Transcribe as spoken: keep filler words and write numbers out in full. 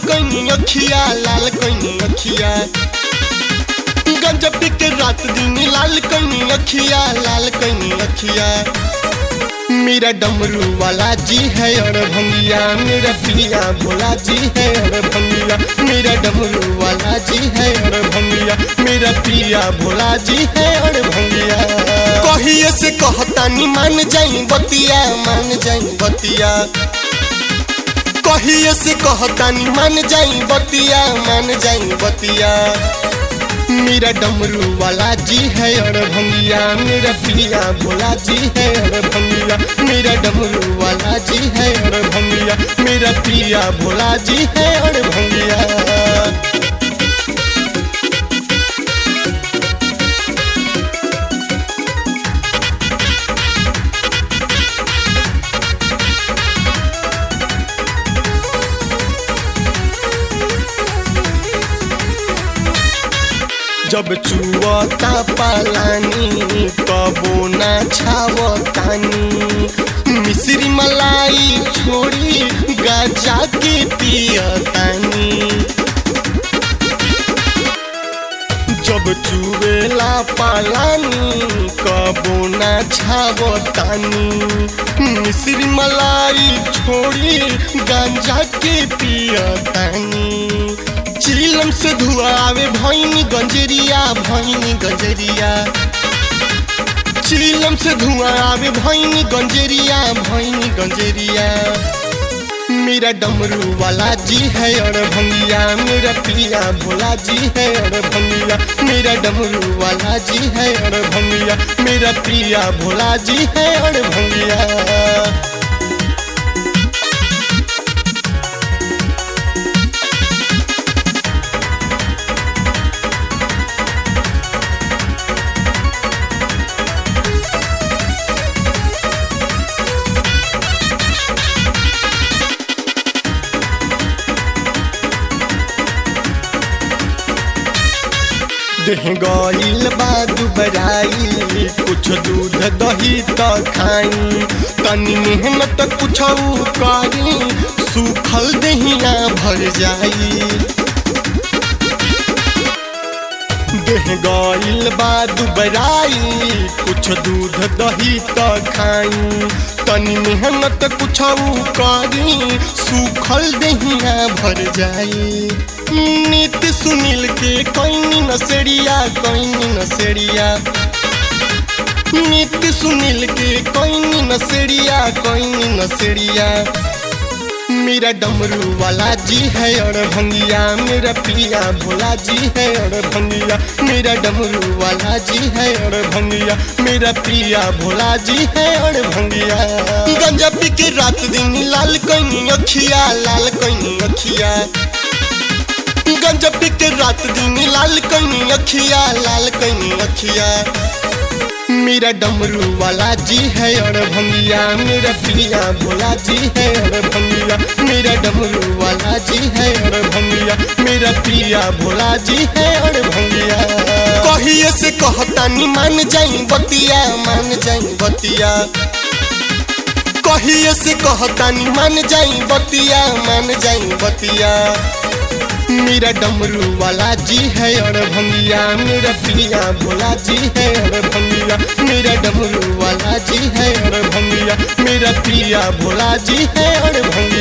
कहीं अखिया लाल कहीं अखिया गंजा पी के रात दिन लाल कहीं अखिया लाल कहीं अखिया मेरा डमरू वाला जी है और भंगिया मेरा पिया भोला जी है और भंगिया मेरा डमरू वाला जी है और भंगिया मेरा पिया भोला जी है और भंगिया कहिए से कहता नी मान जाई बतिया मान जाई बतिया कहिए से कहता नी मान जाई बतिया मान जाई बतिया मेरा डमरू वाला जी है और भंगिया मेरा पिया भोला जी है और भंगिया मेरा डमरू वाला जी है और भंगिया मेरा पिया भोला जी है और भंगिया जब चुआता पालानी कबो ना छावतानी मिश्री मलाई छोड़ी गाजा के पियतानी जब चुवेला पालानी कबो ना छावतानी मिश्री मलाई छोड़ी गाजा के पियतानी चिलम से धुआं आवे भैनी गंजरिया भैनी गंजरिया चिलम से धुआं आवे भैनी गंजरिया भैनी गंजरिया मेरा डमरू वाला जी है और भंगिया मेरा पिया भोला जी है और भंगिया मेरा डमरू वाला जी है और भंगिया मेरा पिया भोला जी है और भंगिया देह गईल बादू बराई कुछ दूध दही तो खाई तनी मेहनत कुछ करी सूखल दहिया भर जाई देह गईल बादू बराई कुछ दूध दही तो खाई तनी मेहनत कुछ करी सूखल दहिया भर जाई नीति सुनील के कोई नसेड़िया कोई नसेड़िया नीति सुनील के कोई नसेड़िया कोई नसेड़िया मेरा डमरू वाला जी है और भंगिया मेरा पिया भोला जी है और भंगिया मेरा डमरू वाला जी है और भंगिया मेरा पिया भोला जी है और भंगिया गंजा पी के रात दिन लाल कहीं अखिया लाल कहीं अखिया गंजा पी के रात दिन लाल कहीं अखिया लाल कहीं अखिया मेरा डमरू वाला जी है और भंगिया मेरा पिया भोला जी है और भंगिया मेरा डमरू वाला जी है और भंगिया मेरा पिया भोला जी है और भंगिया कहिए से कहता नी मान जाई बतिया मान जाई बतिया कहिए से कहता नी मान जाई बतिया मान जाई बतिया मेरा डमरू वाला जी है और भंगिया मेरा पिया भोला जी है और भंगिया मेरा डमरू वाला जी है और भंगिया मेरा पिया भोला जी है और भंगिया।